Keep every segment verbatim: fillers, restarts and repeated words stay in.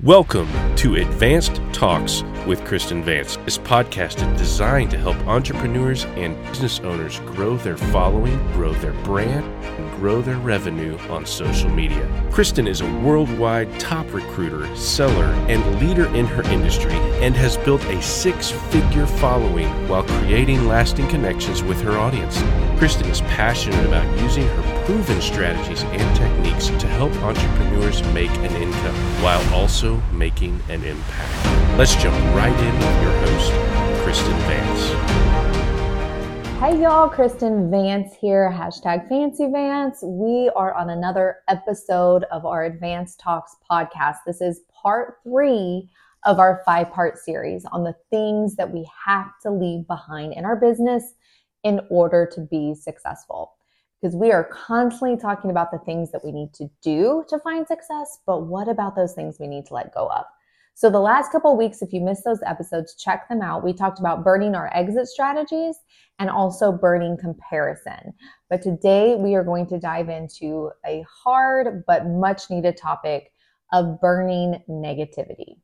Welcome to Advanced Talks with Kristen Vance. This podcast is designed to help entrepreneurs and business owners grow their following, grow their brand, and grow their revenue on social media. Kristen is a worldwide top recruiter, seller, and leader in her industry and has built a six-figure following while creating lasting connections with her audience. Kristen is passionate about using her proven strategies and techniques to help entrepreneurs make an income while also making an impact. Let's jump right in with your host, Kristen Vance. Hey y'all, Kristen Vance here, hashtag Fancy Vance. We are on another episode of our Advanced Talks podcast. This is part three of our five-part series on the things that we have to leave behind in our business in order to be successful. Because we are constantly talking about the things that we need to do to find success, but what about those things we need to let go of? So the last couple of weeks, if you missed those episodes, check them out. We talked about burning our exit strategies and also burning comparison. But today we are going to dive into a hard but much needed topic of burning negativity.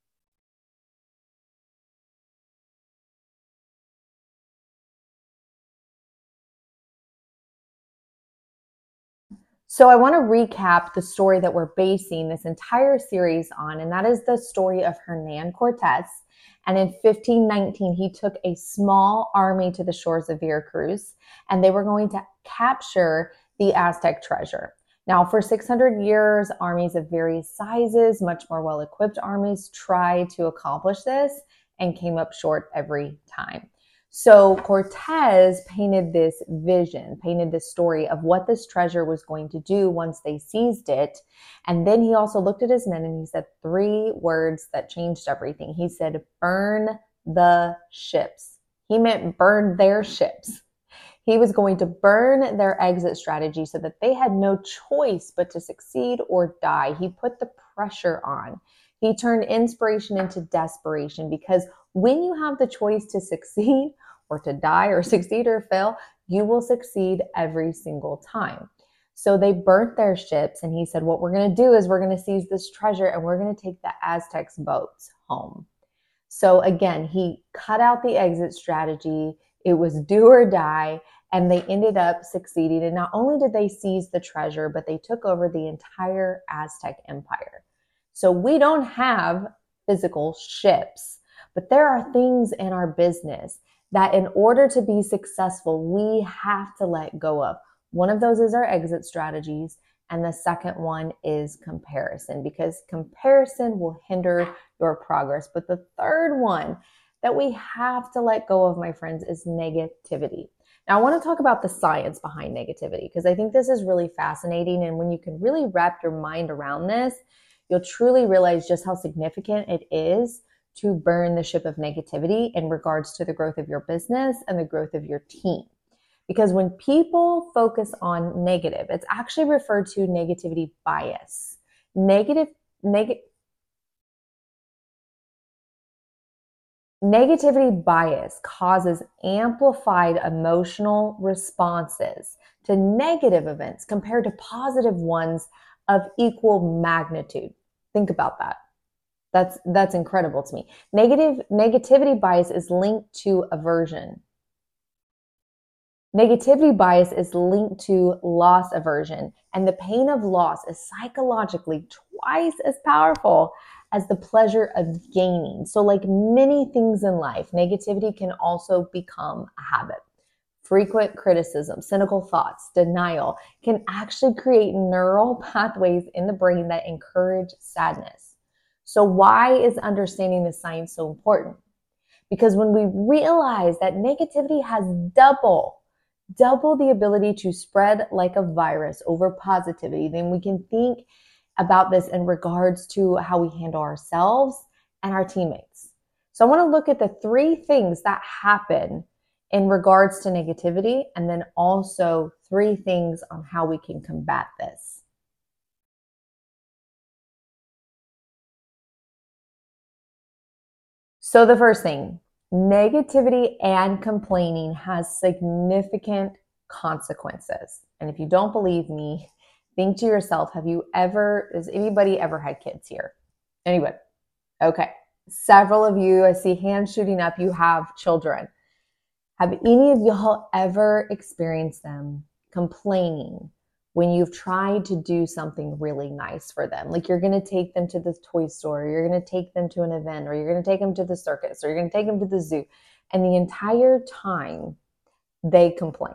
So I want to recap the story that we're basing this entire series on, and that is the story of Hernan Cortez. And in fifteen nineteen, he took a small army to the shores of Veracruz, and they were going to capture the Aztec treasure. Now, for six hundred years, armies of various sizes, much more well-equipped armies, tried to accomplish this and came up short every time. So Cortez painted this vision, painted this story of what this treasure was going to do once they seized it. And then he also looked at his men and he said three words that changed everything. He said, burn the ships. He meant burn their ships. He was going to burn their exit strategy so that they had no choice but to succeed or die. He put the pressure on. He turned inspiration into desperation, because when you have the choice to succeed or to die or succeed or fail, you will succeed every single time. So they burnt their ships, and he said, what we're going to do is we're going to seize this treasure and we're going to take the Aztecs' boats home. So again, he cut out the exit strategy. It was do or die, and they ended up succeeding. And not only did they seize the treasure, but they took over the entire Aztec empire. So we don't have physical ships, but there are things in our business that in order to be successful, we have to let go of. One of those is our exit strategies, and the second one is comparison, because comparison will hinder your progress. But the third one that we have to let go of, my friends, is negativity. Now, I want to talk about the science behind negativity, because I think this is really fascinating. And when you can really wrap your mind around this, you'll truly realize just how significant it is to burn the ship of negativity in regards to the growth of your business and the growth of your team. Because when people focus on negative, it's actually referred to negativity bias. Negative, neg- Negativity bias causes amplified emotional responses to negative events compared to positive ones of equal magnitude. Think about that. That's that's incredible to me. Negative negativity bias is linked to aversion. Negativity bias is linked to loss aversion, and the pain of loss is psychologically twice as powerful as the pleasure of gaining. So like many things in life, negativity can also become a habit. Frequent criticism, cynical thoughts, denial can actually create neural pathways in the brain that encourage sadness. So why is understanding the science so important? Because when we realize that negativity has double, double the ability to spread like a virus over positivity, then we can think about this in regards to how we handle ourselves and our teammates. So I want to look at the three things that happen in regards to negativity, and then also three things on how we can combat this. So the first thing, negativity and complaining has significant consequences. And if you don't believe me, think to yourself, have you ever, has anybody ever had kids here? Anyway, okay. Several of you, I see hands shooting up, you have children. Have any of y'all ever experienced them complaining when you've tried to do something really nice for them? Like you're going to take them to the toy store, or you're going to take them to an event, or you're going to take them to the circus, or you're going to take them to the zoo. And the entire time they complain.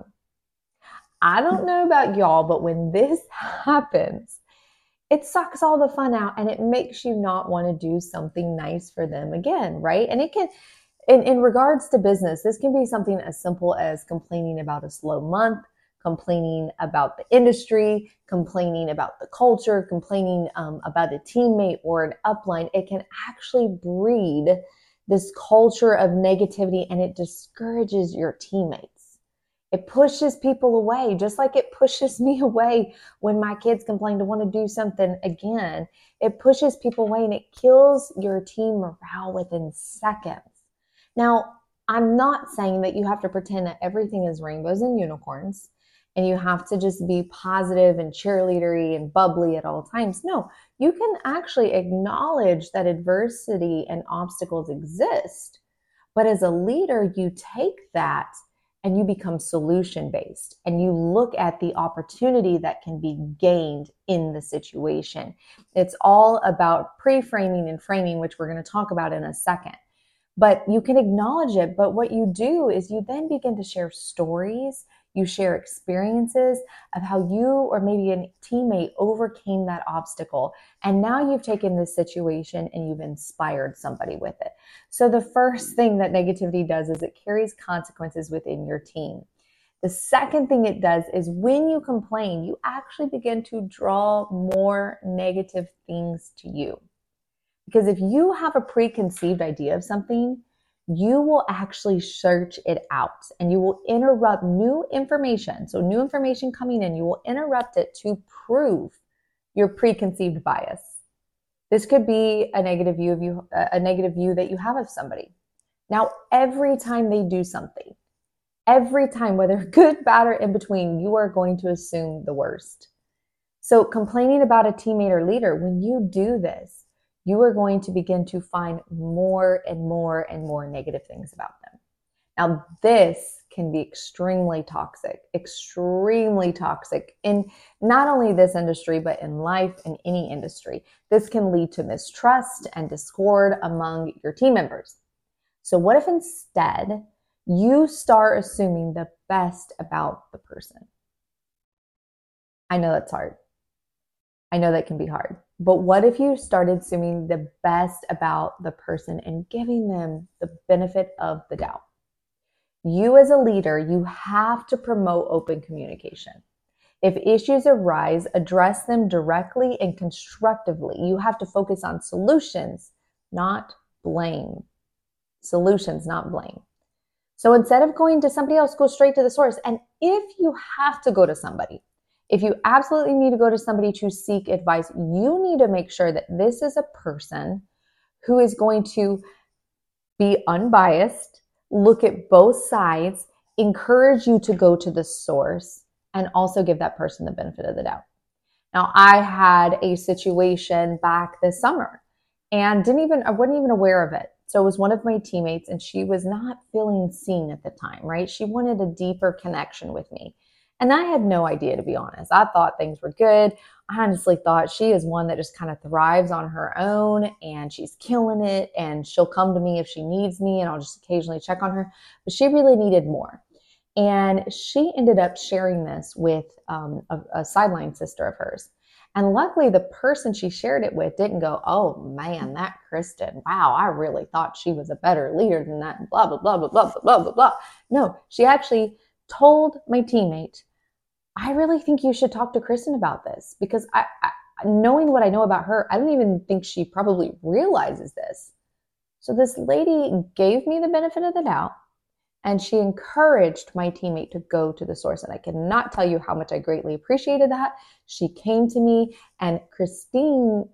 I don't know about y'all, but when this happens, it sucks all the fun out and it makes you not want to do something nice for them again, right? And it can, in, in regards to business, this can be something as simple as complaining about a slow month, complaining about the industry, complaining about the culture, complaining um, about a teammate or an upline. It can actually breed this culture of negativity and it discourages your teammates. It pushes people away, just like it pushes me away when my kids complain to want to do something again. It pushes people away and it kills your team morale within seconds. Now, I'm not saying that you have to pretend that everything is rainbows and unicorns and you have to just be positive and cheerleadery and bubbly at all times. No, you can actually acknowledge that adversity and obstacles exist. But as a leader, you take that and you become solution-based and you look at the opportunity that can be gained in the situation. It's all about pre-framing and framing, which we're going to talk about in a second. But you can acknowledge it, but what you do is you then begin to share stories, you share experiences of how you or maybe a teammate overcame that obstacle. And now you've taken this situation and you've inspired somebody with it. So the first thing that negativity does is it carries consequences within your team. The second thing it does is when you complain, you actually begin to draw more negative things to you. Because if you have a preconceived idea of something, you will actually search it out and you will interrupt new information. So new information coming in, you will interrupt it to prove your preconceived bias. This could be a negative view of you, a negative view that you have of somebody. Now, every time they do something, every time, whether good, bad, or in between, you are going to assume the worst. So complaining about a teammate or leader, when you do this, you are going to begin to find more and more and more negative things about them. Now, this can be extremely toxic, extremely toxic in not only this industry, but in life, in any industry. This can lead to mistrust and discord among your team members. So what if instead you start assuming the best about the person? I know that's hard. I know that can be hard. But what if you started assuming the best about the person and giving them the benefit of the doubt? You as a leader, you have to promote open communication. If issues arise, address them directly and constructively. You have to focus on solutions, not blame. Solutions, not blame. So instead of going to somebody else, go straight to the source. And if you have to go to somebody, if you absolutely need to go to somebody to seek advice, you need to make sure that this is a person who is going to be unbiased, look at both sides, encourage you to go to the source, and also give that person the benefit of the doubt. Now, I had a situation back this summer and didn't even, I wasn't even aware of it. So it was one of my teammates and she was not feeling seen at the time, right? She wanted a deeper connection with me. And I had no idea, to be honest. I thought things were good. I honestly thought she is one that just kind of thrives on her own and she's killing it and she'll come to me if she needs me and I'll just occasionally check on her. But she really needed more. And she ended up sharing this with um, a, a sideline sister of hers. And luckily, the person she shared it with didn't go, oh man, that Kristen, wow, I really thought she was a better leader than that, blah, blah, blah, blah, blah, blah, blah, blah. No, she actually told my teammate, I really think you should talk to Kristen about this because I, I, knowing what I know about her, I don't even think she probably realizes this. So this lady gave me the benefit of the doubt and she encouraged my teammate to go to the source. And I cannot tell you how much I greatly appreciated that. She came to me and Christine,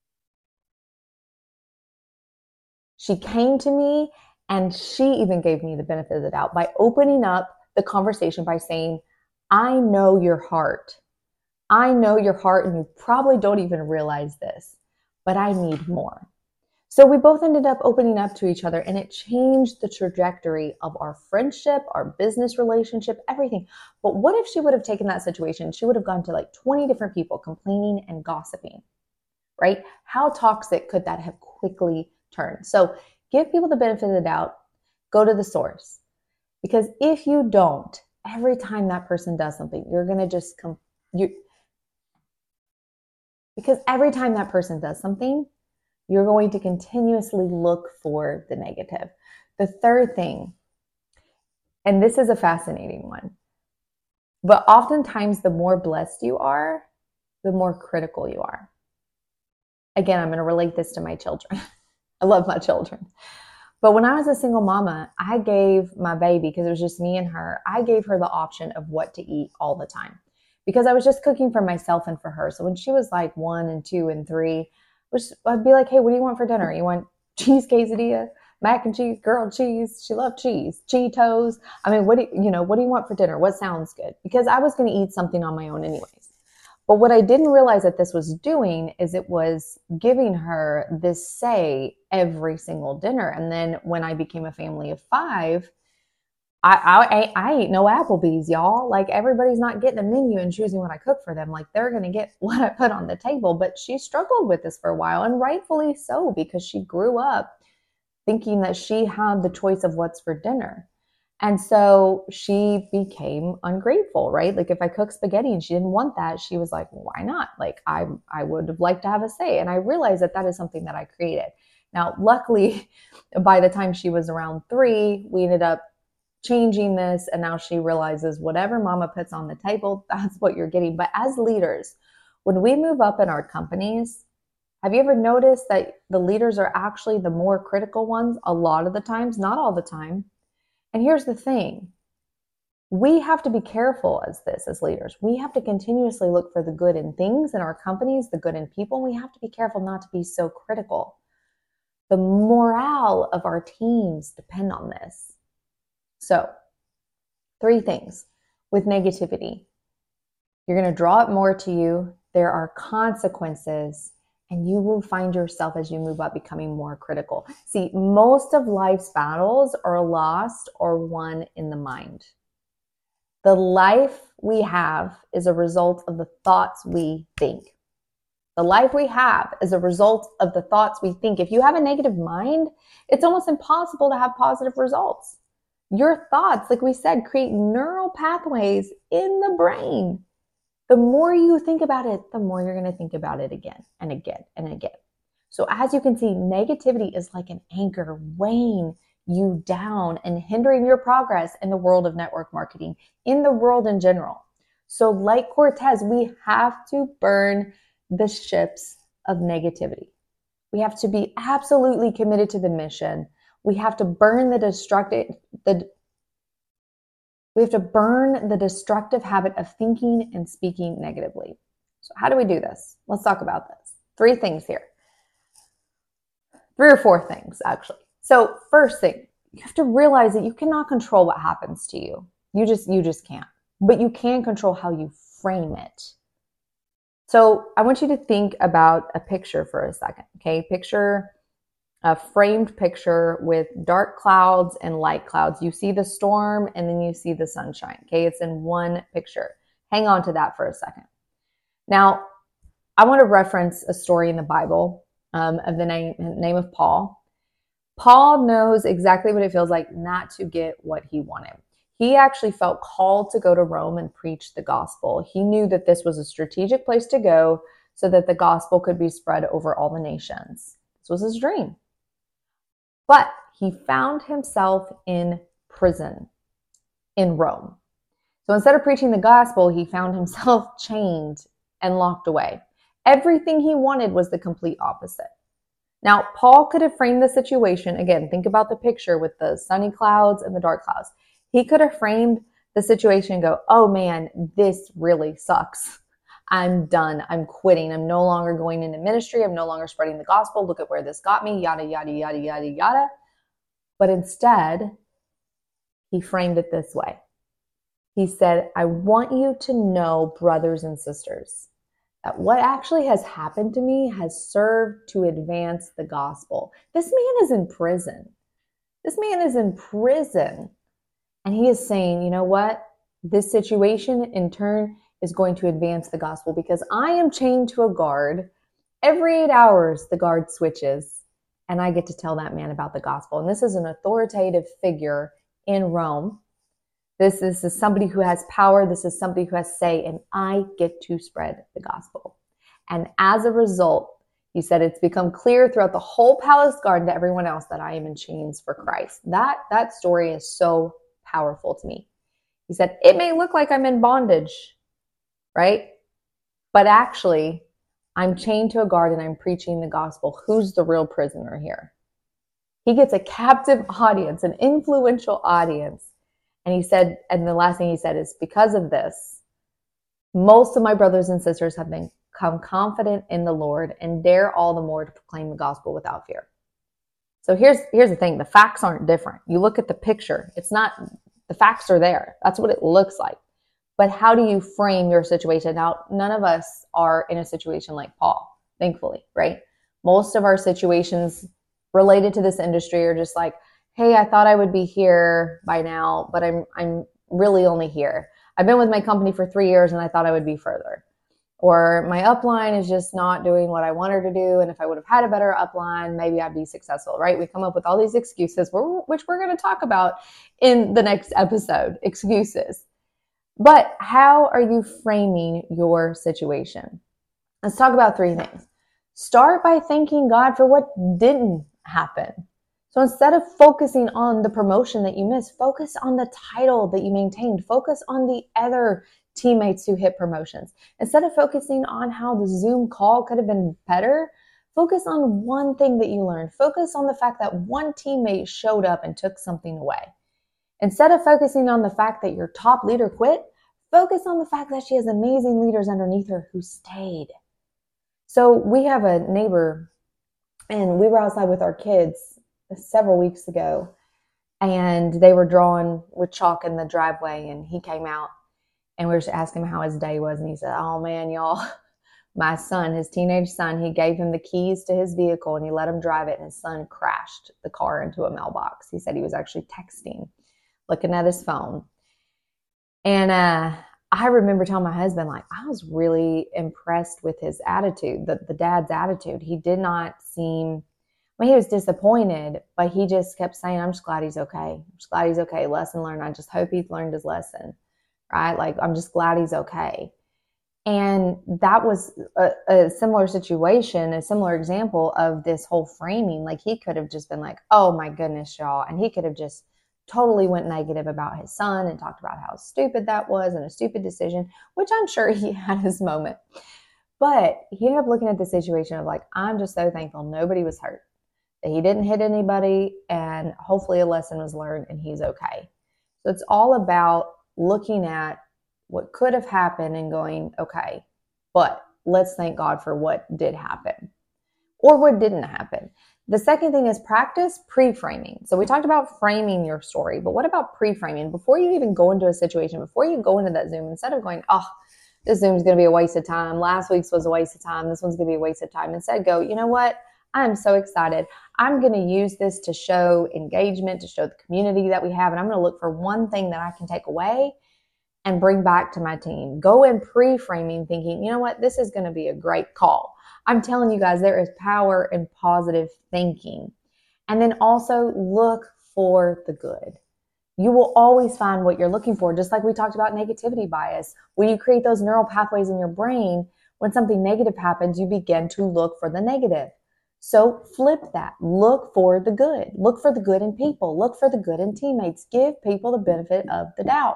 she came to me and she even gave me the benefit of the doubt by opening up the conversation by saying, I know your heart. I know your heart and you probably don't even realize this, but I need more. So we both ended up opening up to each other, and it changed the trajectory of our friendship, our business relationship, everything. But what if she would have taken that situation? She would have gone to like twenty different people complaining and gossiping, right? How toxic could that have quickly turned? So give people the benefit of the doubt. Go to the source. Because if you don't, every time that person does something, you're going to just come, you, because every time that person does something, you're going to continuously look for the negative. The third thing, and this is a fascinating one, but oftentimes the more blessed you are, the more critical you are. Again, I'm going to relate this to my children. I love my children. But when I was a single mama, I gave my baby, because it was just me and her, I gave her the option of what to eat all the time, because I was just cooking for myself and for her. So when she was like one and two and three, which I'd be like, hey, what do you want for dinner? You want cheese quesadilla, mac and cheese, grilled cheese? She loved cheese, Cheetos. I mean, what do you, you know, what do you want for dinner? What sounds good? Because I was going to eat something on my own anyways. But what I didn't realize that this was doing is it was giving her this say every single dinner. And then when I became a family of five, I, I, I ain't no Applebee's, y'all. Like, everybody's not getting a menu and choosing what I cook for them. Like, they're going to get what I put on the table. But she struggled with this for a while, and rightfully so, because she grew up thinking that she had the choice of what's for dinner. And so she became ungrateful, right? Like, if I cook spaghetti and she didn't want that, she was like, why not? Like, I, I would have liked to have a say. And I realized that that is something that I created. Now, luckily, by the time she was around three, we ended up changing this, and now she realizes whatever mama puts on the table, that's what you're getting. But as leaders, when we move up in our companies, have you ever noticed that the leaders are actually the more critical ones a lot of the times, not all the time? And here's the thing. We have to be careful as this, as leaders. We have to continuously look for the good in things in our companies, the good in people. We have to be careful not to be so critical. The morale of our teams depend on this. So, three things with negativity. You're going to draw it more to you. There are consequences, and you will find yourself as you move up becoming more critical. See, most of life's battles are lost or won in the mind. The life we have is a result of the thoughts we think. The life we have is a result of the thoughts we think. If you have a negative mind, it's almost impossible to have positive results. Your thoughts, like we said, create neural pathways in the brain. The more you think about it, the more you're going to think about it again and again and again. So as you can see, negativity is like an anchor weighing you down and hindering your progress in the world of network marketing, in the world in general. So like Cortez, we have to burn the ships of negativity. We have to be absolutely committed to the mission. We have to burn the destructive, the, we have to burn the destructive habit of thinking and speaking negatively. So how do we do this? Let's talk about this. Three things here. Three or four things, actually. So first thing, you have to realize that you cannot control what happens to you. You just, you just can't. But you can control how you frame it. So I want you to think about a picture for a second, okay? Picture a framed picture with dark clouds and light clouds. You see the storm and then you see the sunshine, okay? It's in one picture. Hang on to that for a second. Now, I want to reference a story in the Bible um, of the name, name of Paul. Paul knows exactly what it feels like not to get what he wanted. He actually felt called to go to Rome and preach the gospel. He knew that this was a strategic place to go so that the gospel could be spread over all the nations. This was his dream. But he found himself in prison in Rome. So instead of preaching the gospel, he found himself chained and locked away. Everything he wanted was the complete opposite. Now, Paul could have framed the situation. Again, think about the picture with the sunny clouds and the dark clouds. He could have framed the situation and go, oh man, this really sucks. I'm done. I'm quitting. I'm no longer going into ministry. I'm no longer spreading the gospel. Look at where this got me, yada, yada, yada, yada, yada. But instead, he framed it this way. He said, I want you to know, brothers and sisters, that what actually has happened to me has served to advance the gospel. This man is in prison. This man is in prison. And he is saying, you know what? This situation in turn is going to advance the gospel because I am chained to a guard. Every eight hours, the guard switches, and I get to tell that man about the gospel. And this is an authoritative figure in Rome. This, this is somebody who has power. This is somebody who has say, and I get to spread the gospel. And as a result, he said, it's become clear throughout the whole palace garden to everyone else that I am in chains for Christ. That, that story is so powerful to me. He said, it may look like I'm in bondage, right? But actually, I'm chained to a guard and I'm preaching the gospel. Who's the real prisoner here? He gets a captive audience, an influential audience. And he said, and the last thing he said is, because of this, most of my brothers and sisters have become confident in the Lord and dare all the more to proclaim the gospel without fear. So here's, here's the thing. The facts aren't different. You look at the picture. It's not, the facts are there. That's what it looks like. But how do you frame your situation? Now, none of us are in a situation like Paul, thankfully, right? Most of our situations related to this industry are just like, hey, I thought I would be here by now, but I'm I'm really only here. I've been with my company for three years and I thought I would be further. Or my upline is just not doing what I want her to do. And if I would have had a better upline, maybe I'd be successful, right? We come up with all these excuses, which we're going to talk about in the next episode, excuses. But how are you framing your situation? Let's talk about three things. Start by thanking God for what didn't happen. So instead of focusing on the promotion that you missed, focus on the title that you maintained. Focus on the other teammates who hit promotions. Instead of focusing on how the Zoom call could have been better, focus on one thing that you learned. Focus on the fact that one teammate showed up and took something away. Instead of focusing on the fact that your top leader quit, focus on the fact that she has amazing leaders underneath her who stayed. So we have a neighbor, and we were outside with our kids several weeks ago, and they were drawing with chalk in the driveway, and he came out, and we were just asking him how his day was, and he said, oh man, y'all, my son, his teenage son, he gave him the keys to his vehicle, and he let him drive it, and his son crashed the car into a mailbox. He said he was actually texting, looking at his phone. And uh, I remember telling my husband, like, I was really impressed with his attitude, the, the dad's attitude. He did not seem, I mean, he was disappointed, but he just kept saying, I'm just glad he's okay. I'm just glad he's okay. Lesson learned. I just hope he's learned his lesson, right? Like, I'm just glad he's okay. And that was a, a similar situation, a similar example of this whole framing. Like, he could have just been like, oh my goodness, y'all. And he could have just totally went negative about his son and talked about how stupid that was and a stupid decision, which I'm sure he had his moment. But he ended up looking at the situation of like, I'm just so thankful nobody was hurt, that he didn't hit anybody, and hopefully a lesson was learned and he's okay. So it's all about looking at what could have happened and going, okay, but let's thank God for what did happen or what didn't happen. The second thing is practice pre-framing. So we talked about framing your story, but what about pre-framing? Before you even go into a situation, before you go into that Zoom, instead of going, oh, this Zoom is going to be a waste of time. Last week's was a waste of time. This one's going to be a waste of time. Instead, go, you know what? I'm so excited. I'm going to use this to show engagement, to show the community that we have. And I'm going to look for one thing that I can take away and bring back to my team. Go in pre-framing thinking, you know what? This is going to be a great call. I'm telling you guys, there is power in positive thinking. And then also look for the good. You will always find what you're looking for. Just like we talked about negativity bias. When you create those neural pathways in your brain, when something negative happens, you begin to look for the negative. So flip that. Look for the good. Look for the good in people. Look for the good in teammates. Give people the benefit of the doubt.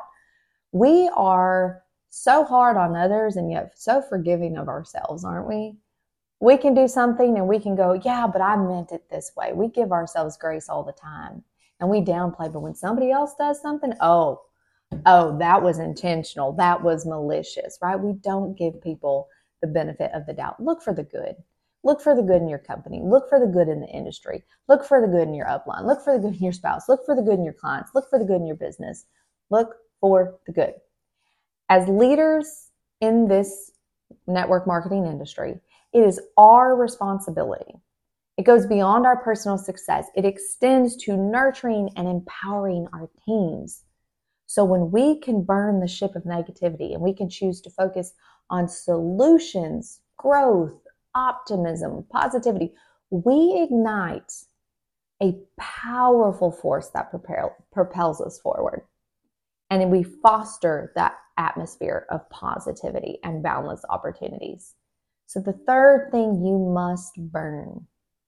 We are so hard on others and yet so forgiving of ourselves, aren't we? We can do something and we can go, yeah, but I meant it this way. We give ourselves grace all the time and we downplay. But when somebody else does something, oh, oh, that was intentional. That was malicious, right? We don't give people the benefit of the doubt. Look for the good. Look for the good in your company. Look for the good in the industry. Look for the good in your upline. Look for the good in your spouse. Look for the good in your clients. Look for the good in your business. Look for the good. As leaders in this network marketing industry. It is our responsibility. It goes beyond our personal success. It extends to nurturing and empowering our teams. So when we can burn the ship of negativity and we can choose to focus on solutions, growth, optimism, positivity, we ignite a powerful force that propel, propels us forward. And we foster that atmosphere of positivity and boundless opportunities. So the third thing you must burn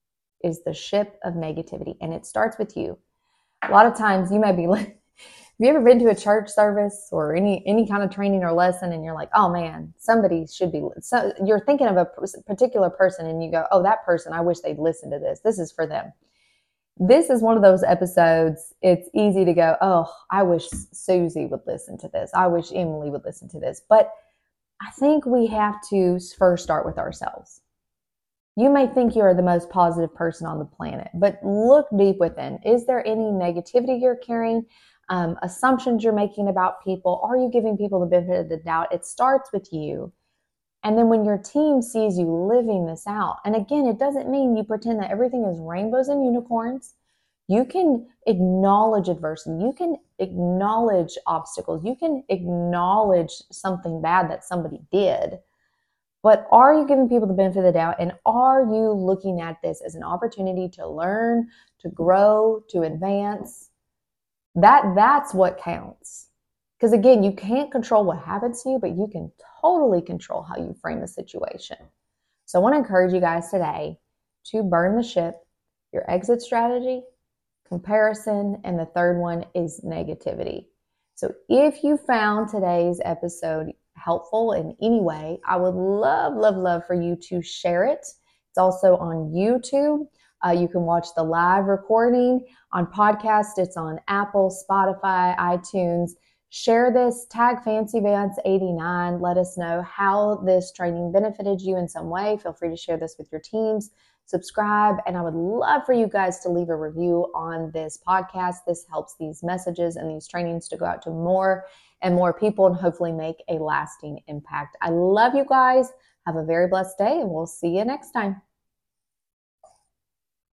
is the ship of negativity. And it starts with you. A lot of times you may be like, have you ever been to a church service or any any kind of training or lesson and you're like, oh man, somebody should be, so you're thinking of a particular person and you go, oh, that person, I wish they'd listen to this. This is for them. This is one of those episodes, it's easy to go, oh, I wish Susie would listen to this. I wish Emily would listen to this. But I think we have to first start with ourselves. You may think you are the most positive person on the planet, but look deep within. Is there any negativity you're carrying? Um, assumptions you're making about people? Are you giving people the benefit of the doubt? It starts with you. And then when your team sees you living this out, and again, it doesn't mean you pretend that everything is rainbows and unicorns. You can acknowledge adversity. You can acknowledge obstacles. You can acknowledge something bad that somebody did. But are you giving people the benefit of the doubt? And are you looking at this as an opportunity to learn, to grow, to advance? That, that's what counts. Because again, you can't control what happens to you, but you can totally control how you frame the situation. So I want to encourage you guys today to burn the ship, your exit strategy, comparison, and the third one is negativity. So if you found today's episode helpful in any way, I would love, love, love for you to share it. It's also on YouTube. Uh, you can watch the live recording. On podcast, it's on Apple, Spotify, iTunes. Share this, tag Fancy Vance eighty-nine. Let us know how this training benefited you in some way. Feel free to share this with your teams. Subscribe, and I would love for you guys to leave a review on this podcast. This helps these messages and these trainings to go out to more and more people and hopefully make a lasting impact. I love you guys. Have a very blessed day, and we'll see you next time.